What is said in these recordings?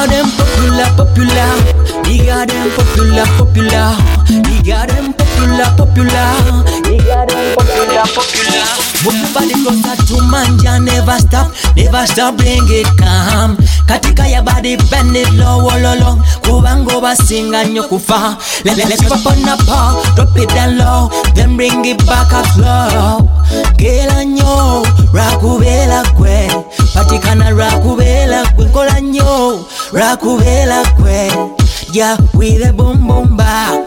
got them popular. He got them popular. He got them popular. He got them popular. Move your body closer to manja, never stop, bring it calm. Katika ya body, bend it low, low. Kubango basinga nyokufa. Let's pop on the paw, drop it down low, then bring it back up slow. Gela nyo, rakubela kwe. Patikana rakubela kwe. Kola nyo, rakubela kwe. Yeah, with a boom boom ba.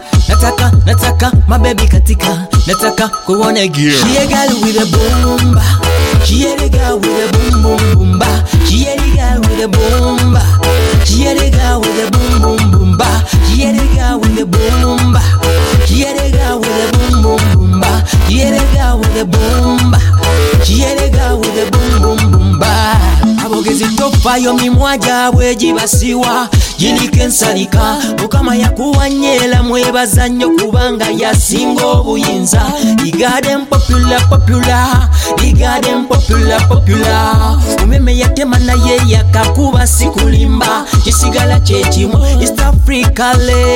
Nataka, my baby katika. Nataka kuone girl. She a girl with a boom ba. She a girl with a boom boom boom ba. She a girl with a boom ba. She a girl with a boom boom boom ba. She a girl with a boom ba. She a girl with a boom boom boom ba. She a girl with a boom ba. She a girl with a boom boom boom ba. Abogezi tofa yo mimwaja bweji basiwa. Jilike nsalika mukama yakuwanyela mwebaza nnyo kubanga yasinga obuyinza. He got them popular. He got them popular. Umeme yatema naye yakakuba sikulimba. Kisigala chechimu East Africa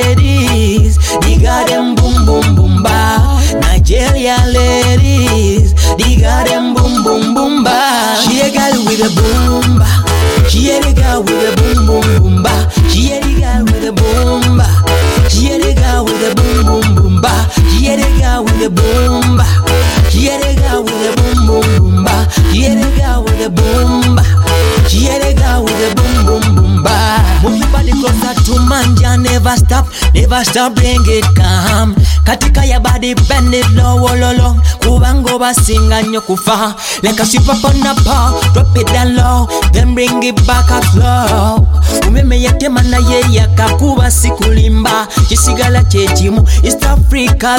ladies. He got them boom boom boom ba. Nigeria ladies. He got them boom boom boom ba. She a girl with a boom ba. She a girl with a boom boom boom ba. She a girl with a boom ba. She a girl with a boom boom boom ba. She a girl with a boom ba. She a girl with a boom boom boom ba. She a girl with a boom ba. She a girl with a boom boom boom ba. Move your body closer to manja, never stop, bring it calm. Katika ya body, bend it low, low. Kubango basinga nyokufa. Like a super on the paw, drop it down low, then bring it back up slow. Umeme yatema naye yakakuba sikulimba. Kisigala chechimu East Africa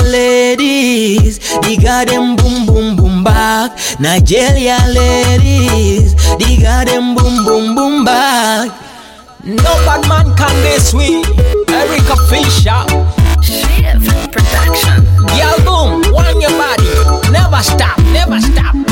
ladies. They got them boom boom boom back. Nigeria ladies. They got them boom boom boom back. No bad man can this way. Eric Official Shiv Production. Girl boom, want your body. Never stop.